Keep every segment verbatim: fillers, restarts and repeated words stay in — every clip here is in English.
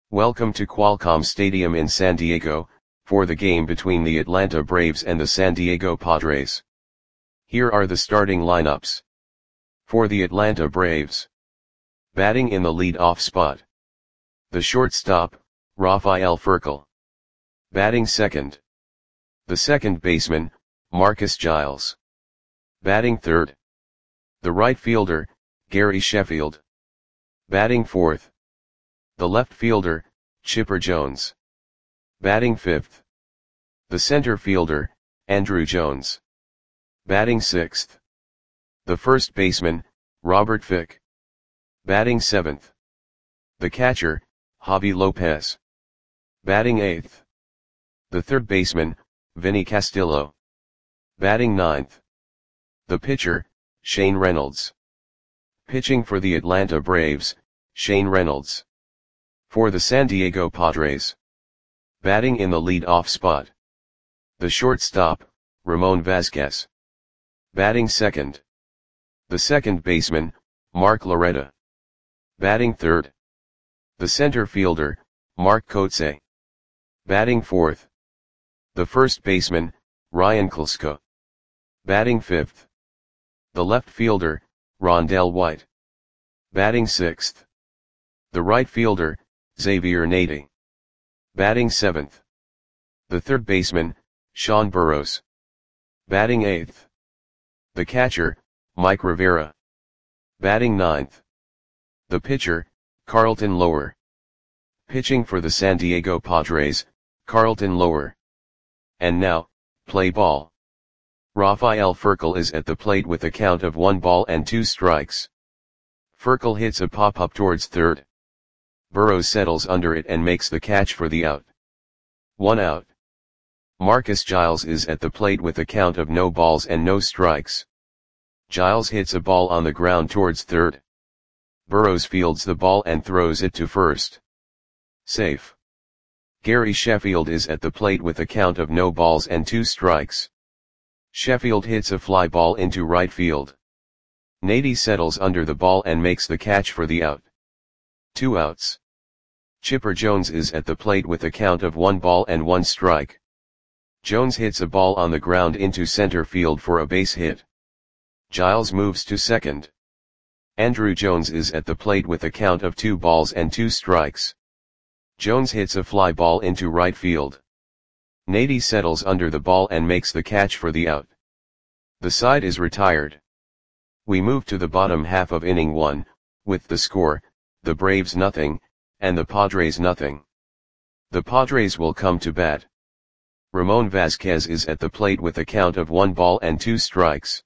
Welcome to Qualcomm Stadium in San Diego, for the game between the Atlanta Braves and the San Diego Padres. Here are the starting lineups. For the Atlanta Braves. Batting in the lead-off spot. The shortstop, Rafael Furcal. Batting second. The second baseman, Marcus Giles. Batting third. The right fielder, Gary Sheffield. Batting fourth. The left fielder, Chipper Jones. Batting fifth. The center fielder, Andruw Jones. Batting sixth. The first baseman, Robert Fick. Batting seventh. The catcher, Javy Lopez. Batting eighth. The third baseman, Vinny Castillo. Batting ninth. The pitcher, Shane Reynolds. Pitching for the Atlanta Braves, Shane Reynolds. For the San Diego Padres. Batting in the lead-off spot. The shortstop, Ramon Vazquez. Batting second. The second baseman, Mark Loretta. Batting third. The center fielder, Mark Kotsay. Batting fourth. The first baseman, Ryan Klesko. Batting fifth. The left fielder, Rondell White. Batting sixth. The right fielder, Xavier Nady. Batting seventh. The third baseman, Sean Burroughs. Batting eighth. The catcher, Mike Rivera. Batting ninth. The pitcher, Carlton Lower. Pitching for the San Diego Padres, Carlton Lower. And now, play ball. Rafael Furcal is at the plate with a count of one ball and two strikes. Furcal hits a pop-up towards third. Burroughs settles under it and makes the catch for the out. One out. Marcus Giles is at the plate with a count of no balls and no strikes. Giles hits a ball on the ground towards third. Burroughs fields the ball and throws it to first. Safe. Gary Sheffield is at the plate with a count of no balls and two strikes. Sheffield hits a fly ball into right field. Nady settles under the ball and makes the catch for the out. Two outs. Chipper Jones is at the plate with a count of one ball and one strike. Jones hits a ball on the ground into center field for a base hit. Giles moves to second. Andruw Jones is at the plate with a count of two balls and two strikes. Jones hits a fly ball into right field. Nady settles under the ball and makes the catch for the out. The side is retired. We move to the bottom half of inning one, with the score, the Braves nothing, and the Padres nothing. The Padres will come to bat. Ramon Vazquez is at the plate with a count of one ball and two strikes.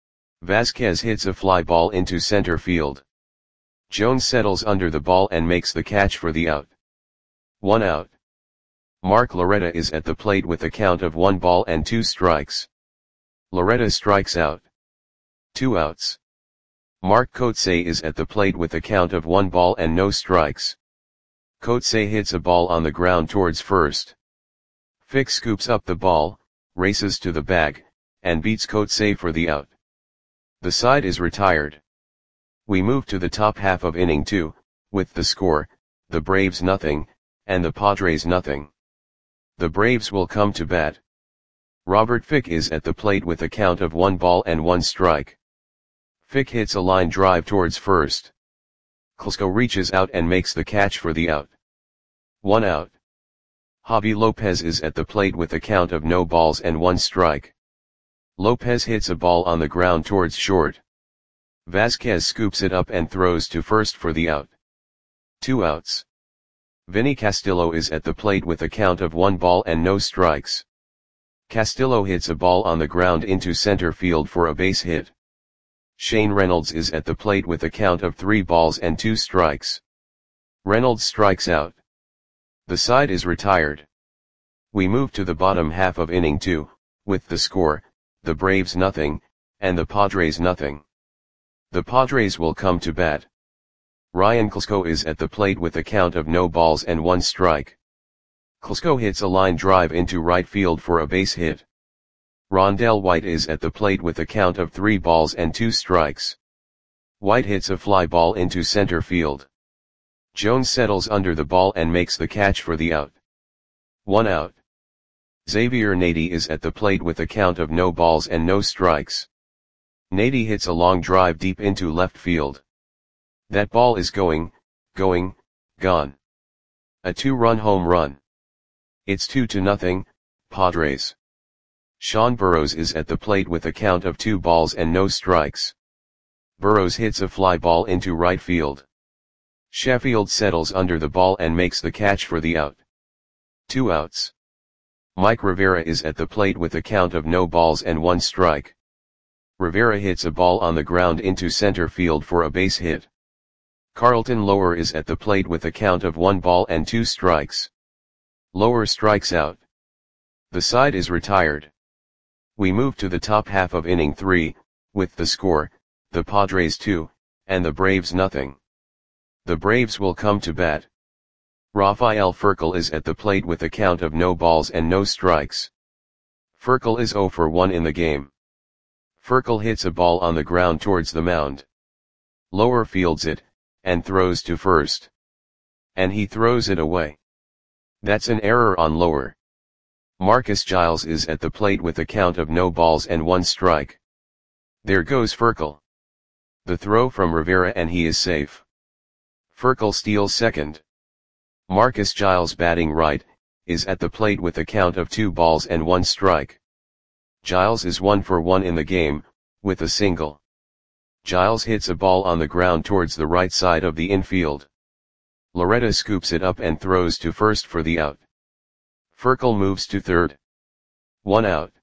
Vazquez hits a fly ball into center field. Jones settles under the ball and makes the catch for the out. One out. Mark Loretta is at the plate with a count of one ball and two strikes. Loretta strikes out. Two outs. Mark Kotsay is at the plate with a count of one ball and no strikes. Kotsay hits a ball on the ground towards first. Fick scoops up the ball, races to the bag, and beats Kotsay for the out. The side is retired. We move to the top half of inning two, with the score, the Braves nothing, and the Padres nothing. The Braves will come to bat. Robert Fick is at the plate with a count of one ball and one strike. Fick hits a line drive towards first. Klesko reaches out and makes the catch for the out. One out. Javy Lopez is at the plate with a count of no balls and one strike. Lopez hits a ball on the ground towards short. Vazquez scoops it up and throws to first for the out. Two outs. Vinny Castillo is at the plate with a count of one ball and no strikes. Castillo hits a ball on the ground into center field for a base hit. Shane Reynolds is at the plate with a count of three balls and two strikes. Reynolds strikes out. The side is retired. We move to the bottom half of inning two, with the score, the Braves nothing, and the Padres nothing. The Padres will come to bat. Ryan Klesko is at the plate with a count of no balls and one strike. Klesko hits a line drive into right field for a base hit. Rondell White is at the plate with a count of three balls and two strikes. White hits a fly ball into center field. Jones settles under the ball and makes the catch for the out. One out. Xavier Nady is at the plate with a count of no balls and no strikes. Nady hits a long drive deep into left field. That ball is going, going, gone. A two-run home run. It's two to nothing, Padres. Sean Burrows is at the plate with a count of two balls and no strikes. Burrows hits a fly ball into right field. Sheffield settles under the ball and makes the catch for the out. Two outs. Mike Rivera is at the plate with a count of no balls and one strike. Rivera hits a ball on the ground into center field for a base hit. Carlton Lower is at the plate with a count of one ball and two strikes. Lower strikes out. The side is retired. We move to the top half of inning three, with the score, the Padres two, and the Braves nothing. The Braves will come to bat. Rafael Furcal is at the plate with a count of no balls and no strikes. Furcal is oh for one in the game. Furcal hits a ball on the ground towards the mound. Lower fields it, and throws to first. And he throws it away. That's an error on Lower. Marcus Giles is at the plate with a count of no balls and one strike. There goes Furcal. The throw from Rivera and he is safe. Furcal steals second. Marcus Giles, batting right, is at the plate with a count of two balls and one strike. Giles is one for one in the game, with a single. Giles hits a ball on the ground towards the right side of the infield. Loretta scoops it up and throws to first for the out. Furcal moves to third. One out.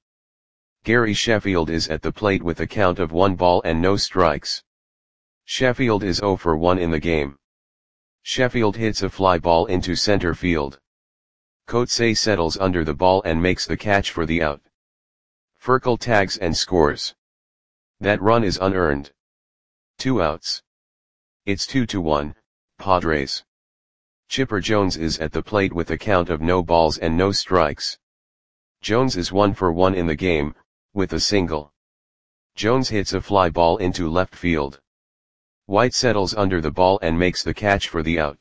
Gary Sheffield is at the plate with a count of one ball and no strikes. Sheffield is oh for one in the game. Sheffield hits a fly ball into center field. Coetzee settles under the ball and makes the catch for the out. Furcal tags and scores. That run is unearned. Two outs. It's two to one, Padres. Chipper Jones is at the plate with a count of no balls and no strikes. Jones is one for one in the game, with a single. Jones hits a fly ball into left field. White settles under the ball and makes the catch for the out.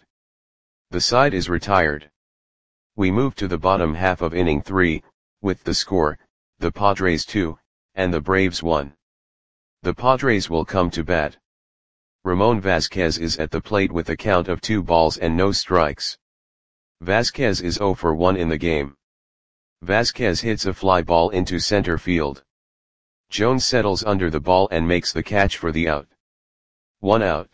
The side is retired. We move to the bottom half of inning three, with the score, the Padres two, and the Braves one. The Padres will come to bat. Ramon Vasquez is at the plate with a count of two balls and no strikes. Vasquez is oh for one in the game. Vasquez hits a fly ball into center field. Jones settles under the ball and makes the catch for the out. One out.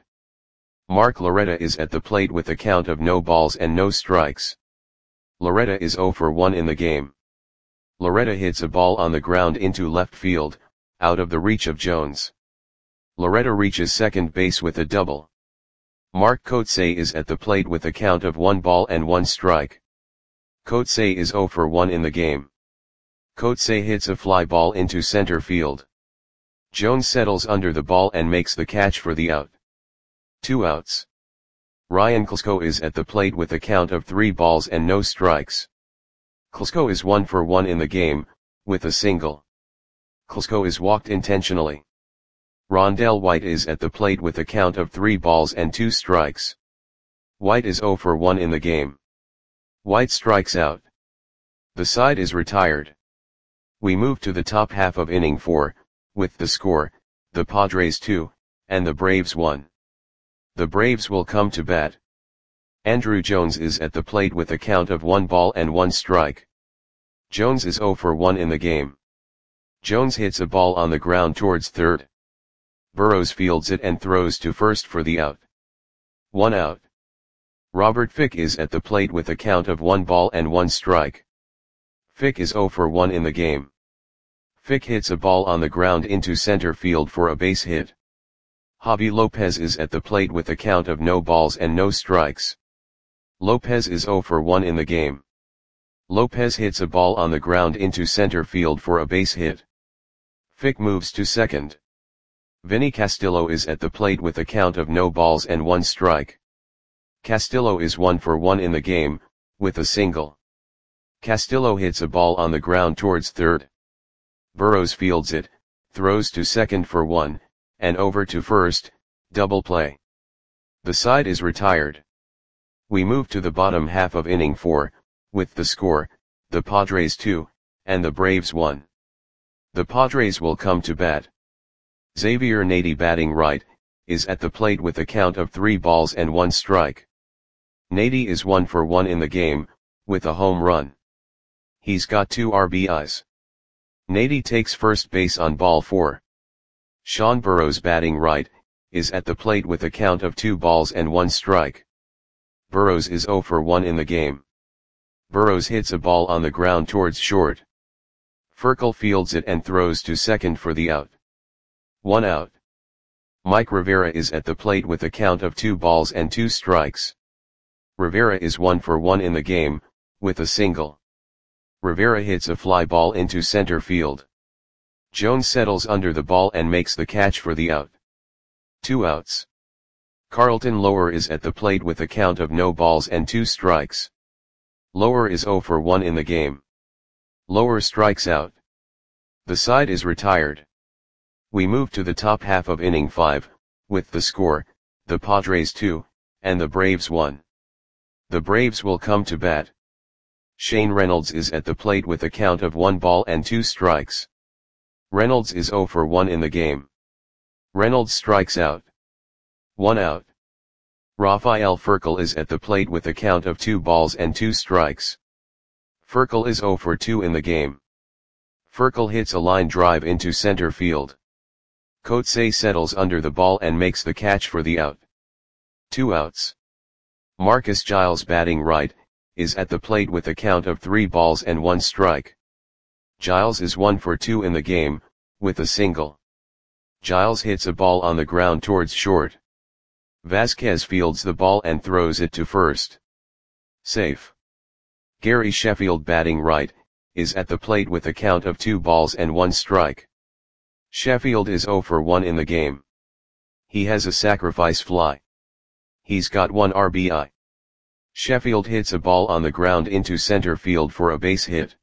Mark Loretta is at the plate with a count of no balls and no strikes. Loretta is oh for one in the game. Loretta hits a ball on the ground into left field, out of the reach of Jones. Loretta reaches second base with a double. Mark Coetzee is at the plate with a count of one ball and one strike. Coetzee is oh for one in the game. Coetzee hits a fly ball into center field. Jones settles under the ball and makes the catch for the out. Two outs. Ryan Klesko is at the plate with a count of three balls and no strikes. Klesko is one for one in the game, with a single. Klesko is walked intentionally. Rondell White is at the plate with a count of three balls and two strikes. White is oh for one in the game. White strikes out. The side is retired. We move to the top half of inning four, with the score, the Padres two, and the Braves one. The Braves will come to bat. Andrew Jones is at the plate with a count of one ball and one strike. Jones is oh for one in the game. Jones hits a ball on the ground towards third. Burrows fields it and throws to first for the out. One out. Robert Fick is at the plate with a count of one ball and one strike. Fick is oh for one in the game. Fick hits a ball on the ground into center field for a base hit. Javi Lopez is at the plate with a count of no balls and no strikes. Lopez is oh for one in the game. Lopez hits a ball on the ground into center field for a base hit. Fick moves to second. Vinny Castillo is at the plate with a count of no balls and one strike. Castillo is one for one in the game, with a single. Castillo hits a ball on the ground towards third. Burrows fields it, throws to second for one, and over to first, double play. The side is retired. We move to the bottom half of inning four, with the score, the Padres two, and the Braves one. The Padres will come to bat. Xavier Nady, batting right, is at the plate with a count of three balls and one strike. Nady is one for one in the game, with a home run. He's got two R B Is. Nady takes first base on ball four. Sean Burrows, batting right, is at the plate with a count of two balls and one strike. Burrows is zero for one in the game. Burrows hits a ball on the ground towards short. Furcal fields it and throws to second for the out. One out. Mike Rivera is at the plate with a count of two balls and two strikes. Rivera is one for one in the game, with a single. Rivera hits a fly ball into center field. Jones settles under the ball and makes the catch for the out. Two outs. Carlton Lower is at the plate with a count of no balls and two strikes. Lower is zero for one in the game. Lower strikes out. The side is retired. We move to the top half of inning five, with the score, the Padres two, and the Braves one. The Braves will come to bat. Shane Reynolds is at the plate with a count of one ball and two strikes. Reynolds is zero for one in the game. Reynolds strikes out. One out. Rafael Furcal is at the plate with a count of two balls and two strikes. Furcal is zero for two in the game. Furcal hits a line drive into center field. Coetzee settles under the ball and makes the catch for the out. Two outs. Marcus Giles, batting right, is at the plate with a count of three balls and one strike. Giles is one for two in the game, with a single. Giles hits a ball on the ground towards short. Vasquez fields the ball and throws it to first. Safe. Gary Sheffield, batting right, is at the plate with a count of two balls and one strike. Sheffield is zero for one in the game. He has a sacrifice fly. He's got one R B I. Sheffield hits a ball on the ground into center field for a base hit.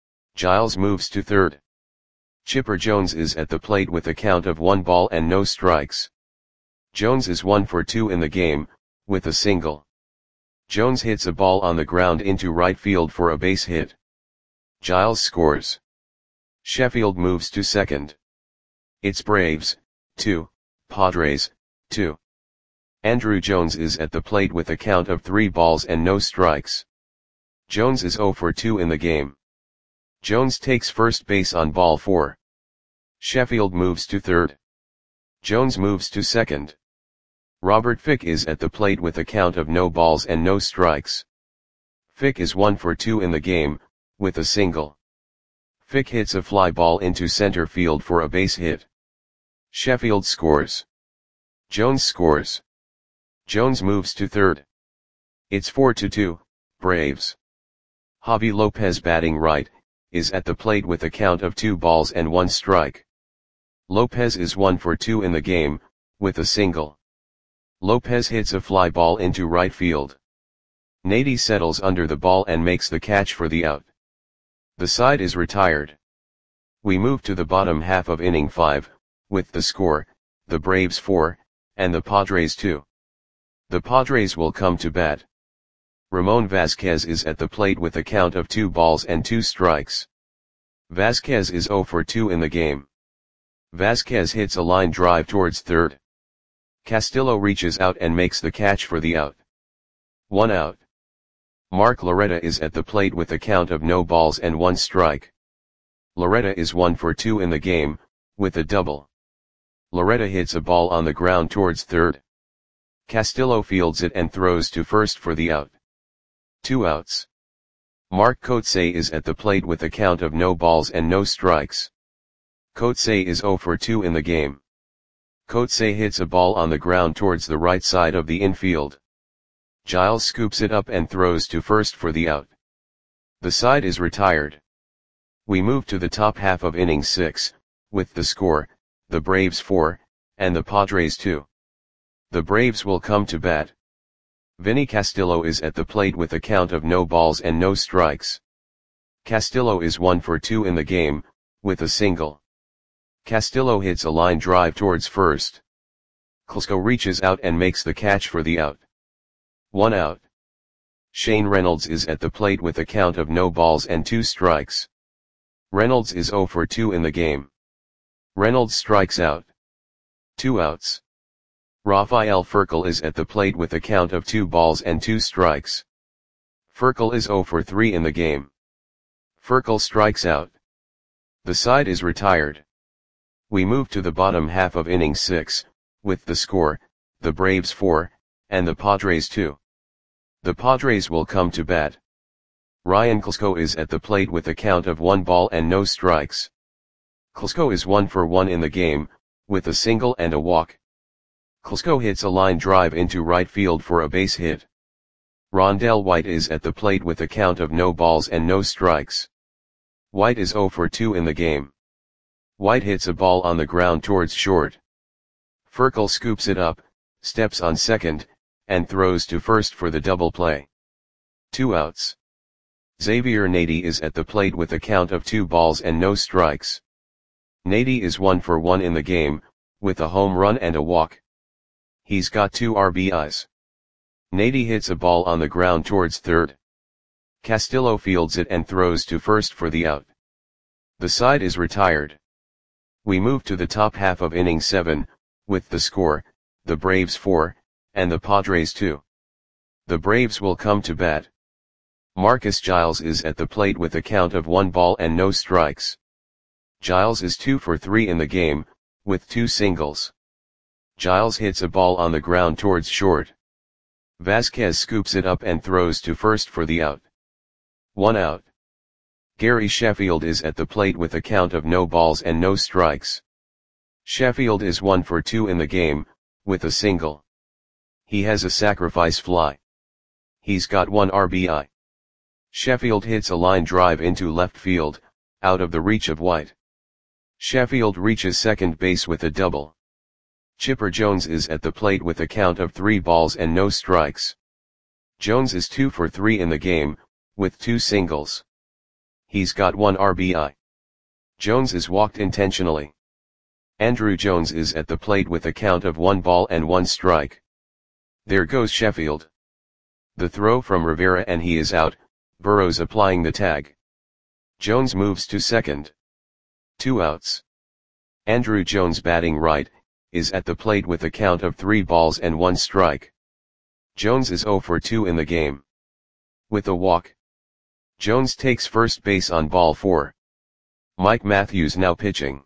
Giles moves to third. Chipper Jones is at the plate with a count of one ball and no strikes. Jones is one for two in the game, with a single. Jones hits a ball on the ground into right field for a base hit. Giles scores. Sheffield moves to second. It's Braves, two, Padres, two. Andrew Jones is at the plate with a count of three balls and no strikes. Jones is zero for two in the game. Jones takes first base on ball four. Sheffield moves to third. Jones moves to second. Robert Fick is at the plate with a count of no balls and no strikes. Fick is one for two in the game, with a single. Fick hits a fly ball into center field for a base hit. Sheffield scores. Jones scores. Jones moves to third. It's four to two, Braves. Javi Lopez, batting right, is at the plate with a count of two balls and one strike. Lopez is one for two in the game, with a single. Lopez hits a fly ball into right field. Nady settles under the ball and makes the catch for the out. The side is retired. We move to the bottom half of inning five, with the score, the Braves four, and the Padres two. The Padres will come to bat. Ramon Vasquez is at the plate with a count of two balls and two strikes. Vasquez is zero for two in the game. Vasquez hits a line drive towards third. Castillo reaches out and makes the catch for the out. One out. Mark Loretta is at the plate with a count of no balls and one strike. Loretta is one for two in the game, with a double. Loretta hits a ball on the ground towards third. Castillo fields it and throws to first for the out. Two outs. Mark Coetzee is at the plate with a count of no balls and no strikes. Coetzee is zero for two in the game. Coetzee hits a ball on the ground towards the right side of the infield. Giles scoops it up and throws to first for the out. The side is retired. We move to the top half of inning six, with the score, the Braves four, and the Padres two. The Braves will come to bat. Vinny Castillo is at the plate with a count of no balls and no strikes. Castillo is one for two in the game, with a single. Castillo hits a line drive towards first. Klesko reaches out and makes the catch for the out. One out. Shane Reynolds is at the plate with a count of no balls and two strikes. Reynolds is zero for two in the game. Reynolds strikes out. Two outs. Rafael Furcal is at the plate with a count of two balls and two strikes. Furcal is zero for three in the game. Furcal strikes out. The side is retired. We move to the bottom half of inning six, with the score, the Braves four, and the Padres two. The Padres will come to bat. Ryan Klesko is at the plate with a count of one ball and no strikes. Klesko is one for one in the game, with a single and a walk. Klesko hits a line drive into right field for a base hit. Rondell White is at the plate with a count of no balls and no strikes. White is zero for two in the game. White hits a ball on the ground towards short. Furcal scoops it up, steps on second, and throws to first for the double play. Two outs. Xavier Nady is at the plate with a count of two balls and no strikes. Nady is one for one in the game, with a home run and a walk. He's got two R B Is. Nady hits a ball on the ground towards third. Castillo fields it and throws to first for the out. The side is retired. We move to the top half of inning seven, with the score, the Braves four, and the Padres two. The Braves will come to bat. Marcus Giles is at the plate with a count of one ball and no strikes. Giles is two for three in the game, with two singles. Giles hits a ball on the ground towards short. Vasquez scoops it up and throws to first for the out. One out. Gary Sheffield is at the plate with a count of no balls and no strikes. Sheffield is one for two in the game, with a single. He has a sacrifice fly. He's got one R B I. Sheffield hits a line drive into left field, out of the reach of White. Sheffield reaches second base with a double. Chipper Jones is at the plate with a count of three balls and no strikes. Jones is two for three in the game, with two singles. He's got one R B I. Jones is walked intentionally. Andrew Jones is at the plate with a count of one ball and one strike. There goes Sheffield. The throw from Rivera and he is out, Burrows applying the tag. Jones moves to second. Two outs. Andrew Jones batting right, is at the plate with a count of three balls and one strike. Jones is zero for two in the game. With a walk. Jones takes first base on ball four. Mike Matthews now pitching.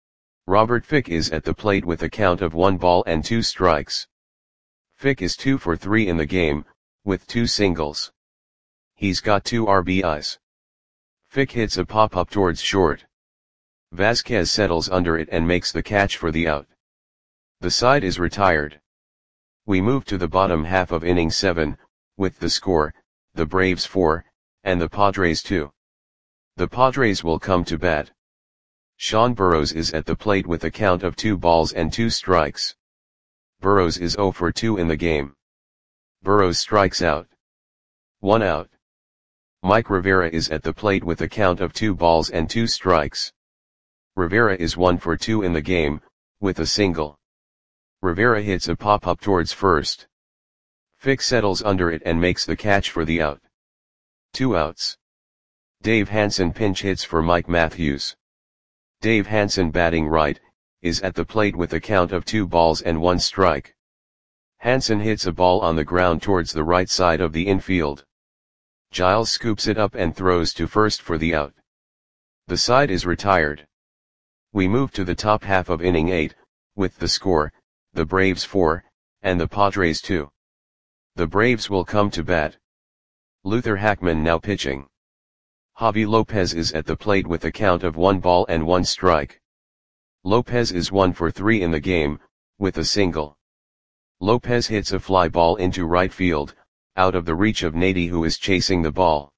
Robert Fick is at the plate with a count of one ball and two strikes. Fick is two for three in the game, with two singles. He's got two R B Is. Fick hits a pop-up towards short. Vasquez settles under it and makes the catch for the out. The side is retired. We move to the bottom half of inning seven, with the score, the Braves four, and the Padres two. The Padres will come to bat. Sean Burrows is at the plate with a count of two balls and two strikes. Burrows is zero for two in the game. Burrows strikes out. One out. Mike Rivera is at the plate with a count of two balls and two strikes. Rivera is one for two in the game, with a single. Rivera hits a pop-up towards first. Fick settles under it and makes the catch for the out. Two outs. Dave Hansen pinch hits for Mike Matthews. Dave Hansen batting right, is at the plate with a count of two balls and one strike. Hansen hits a ball on the ground towards the right side of the infield. Giles scoops it up and throws to first for the out. The side is retired. We move to the top half of inning eight, with the score, the Braves four, and the Padres two. The Braves will come to bat. Luther Hackman now pitching. Javi Lopez is at the plate with a count of one ball and one strike. Lopez is one for three in the game, with a single. Lopez hits a fly ball into right field, out of the reach of Nady who is chasing the ball.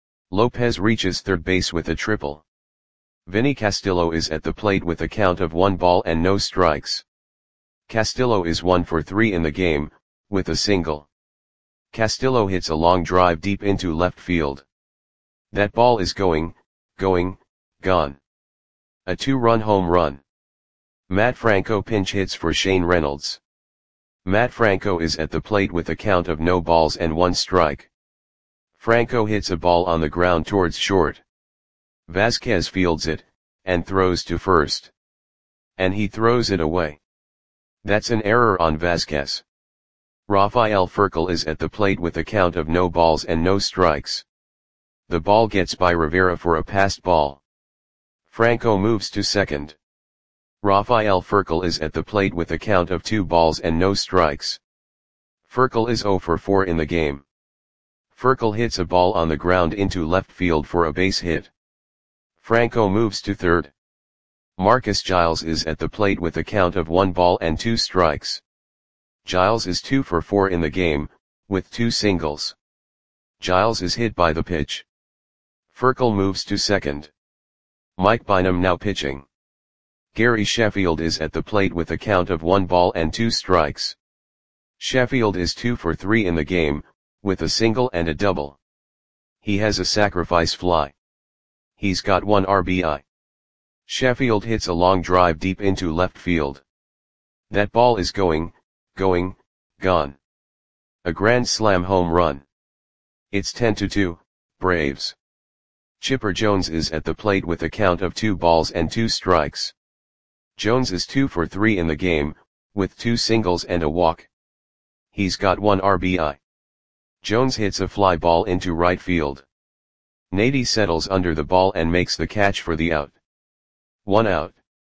Lopez reaches third base with a triple. Vinny Castillo is at the plate with a count of one ball and no strikes. Castillo is one for three in the game, with a single. Castillo hits a long drive deep into left field. That ball is going, going, gone. A two-run home run. Matt Franco pinch hits for Shane Reynolds. Matt Franco is at the plate with a count of no balls and one strike. Franco hits a ball on the ground towards short. Vasquez fields it, and throws to first. And he throws it away. That's an error on Vasquez. Rafael Furcal is at the plate with a count of no balls and no strikes. The ball gets by Rivera for a passed ball. Franco moves to second. Rafael Furcal is at the plate with a count of two balls and no strikes. Furcal is zero for four in the game. Furcal hits a ball on the ground into left field for a base hit. Franco moves to third. Marcus Giles is at the plate with a count of one ball and two strikes. Giles is two for four in the game, with two singles. Giles is hit by the pitch. Furcal moves to second. Mike Bynum now pitching. Gary Sheffield is at the plate with a count of one ball and two strikes. Sheffield is two for three in the game, with a single and a double. He has a sacrifice fly. He's got one R B I. Sheffield hits a long drive deep into left field. That ball is going, going, gone. A grand slam home run. It's ten to two, Braves. Chipper Jones is at the plate with a count of two balls and two strikes. Jones is two for three in the game, with two singles and a walk. He's got one R B I. Jones hits a fly ball into right field. Nady settles under the ball and makes the catch for the out. One out.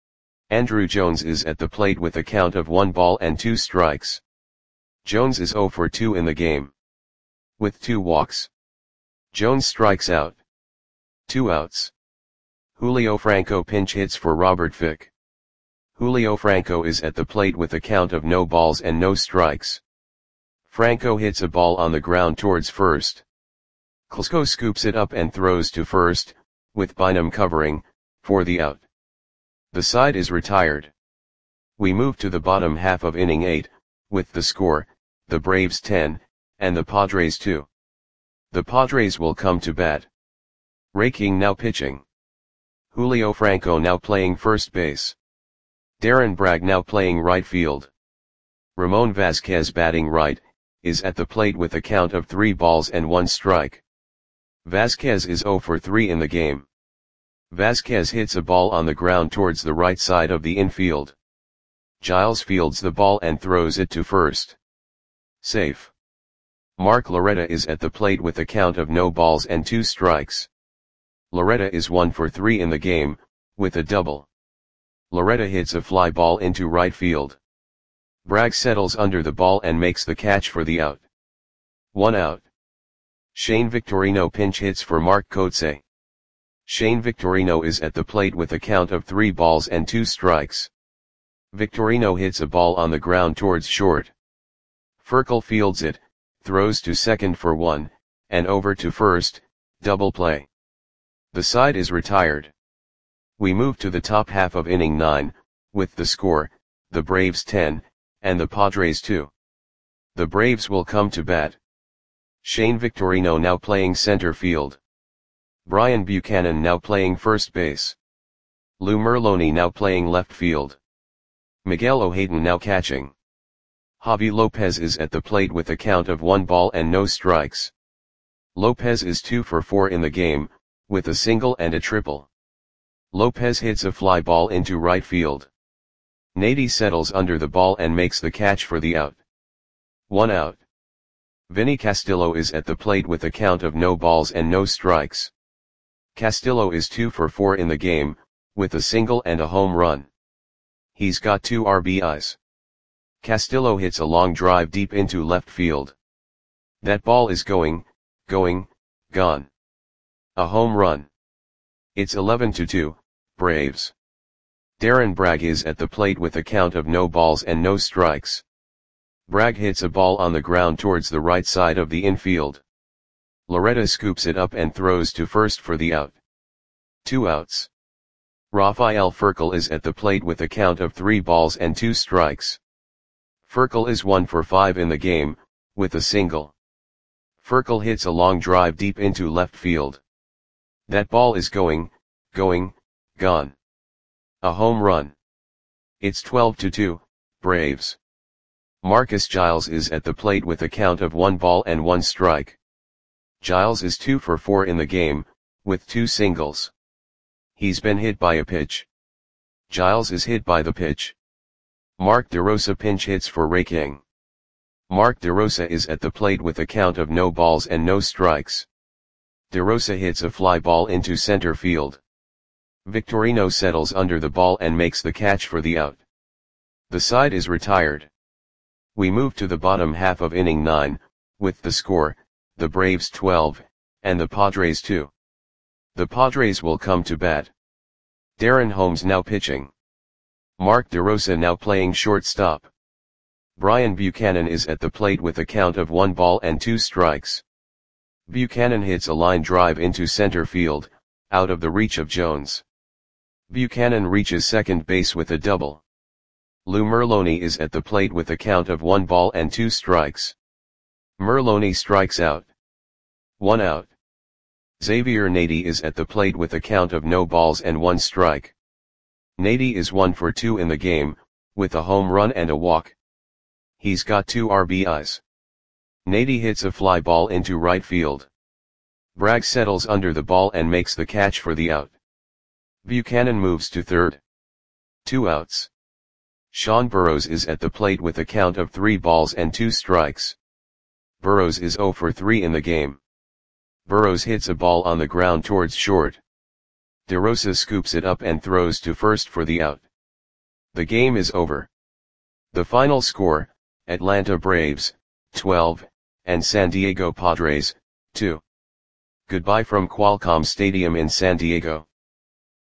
Andruw Jones is at the plate with a count of one ball and two strikes. Jones is zero for two in the game. With two walks. Jones strikes out. Two outs. Julio Franco pinch hits for Robert Fick. Julio Franco is at the plate with a count of no balls and no strikes. Franco hits a ball on the ground towards first. Klesko scoops it up and throws to first, with Bynum covering, for the out. The side is retired. We move to the bottom half of inning eight, with the score, the Braves ten, and the Padres two. The Padres will come to bat. Ray King now pitching. Julio Franco now playing first base. Darren Bragg now playing right field. Ramon Vasquez batting right, is at the plate with a count of three balls and one strike. Vasquez is zero for three in the game. Vasquez hits a ball on the ground towards the right side of the infield. Giles fields the ball and throws it to first. Safe. Mark Loretta is at the plate with a count of no balls and two strikes. Loretta is one for three in the game, with a double. Loretta hits a fly ball into right field. Bragg settles under the ball and makes the catch for the out. One out. Shane Victorino pinch hits for Mark Kotsay. Shane Victorino is at the plate with a count of three balls and two strikes. Victorino hits a ball on the ground towards short. Furcal fields it, throws to second for one, and over to first, double play. The side is retired. We move to the top half of inning nine, with the score, the Braves ten, and the Padres two. The Braves will come to bat. Shane Victorino now playing center field. Brian Buchanan now playing first base. Lou Merloni now playing left field. Miguel O'Haydon now catching. Javi Lopez is at the plate with a count of one ball and no strikes. Lopez is two for four in the game, with a single and a triple. Lopez hits a fly ball into right field. Nady settles under the ball and makes the catch for the out. One out. Vinny Castillo is at the plate with a count of no balls and no strikes. Castillo is two for four in the game, with a single and a home run. He's got two R B Is. Castillo hits a long drive deep into left field. That ball is going, going, gone. A home run. It's eleven to two, Braves. Darren Bragg is at the plate with a count of no balls and no strikes. Bragg hits a ball on the ground towards the right side of the infield. Loretta scoops it up and throws to first for the out. Two outs. Rafael Furcal is at the plate with a count of three balls and two strikes. Furcal is one for five in the game, with a single. Furcal hits a long drive deep into left field. That ball is going, going, gone. A home run. It's twelve to two, Braves. Marcus Giles is at the plate with a count of one ball and one strike. Giles is two for four in the game, with two singles. He's been hit by a pitch. Giles is hit by the pitch. Mark DeRosa pinch hits for Ray King. Mark DeRosa is at the plate with a count of no balls and no strikes. DeRosa hits a fly ball into center field. Victorino settles under the ball and makes the catch for the out. The side is retired. We move to the bottom half of inning nine, with the score, the Braves twelve, and the Padres two. The Padres will come to bat. Darren Holmes now pitching. Mark DeRosa now playing shortstop. Brian Buchanan is at the plate with a count of one ball and two strikes. Buchanan hits a line drive into center field, out of the reach of Jones. Buchanan reaches second base with a double. Lou Merloni is at the plate with a count of one ball and two strikes. Merloni strikes out. One out. Xavier Nady is at the plate with a count of no balls and one strike. Nady is one for two in the game, with a home run and a walk. He's got two R B Is. Nady hits a fly ball into right field. Bragg settles under the ball and makes the catch for the out. Buchanan moves to third. Two outs. Sean Burrows is at the plate with a count of three balls and two strikes. Burrows is zero for three in the game. Burrows hits a ball on the ground towards short. DeRosa scoops it up and throws to first for the out. The game is over. The final score, Atlanta Braves, twelve, and San Diego Padres, two. Goodbye from Qualcomm Stadium in San Diego.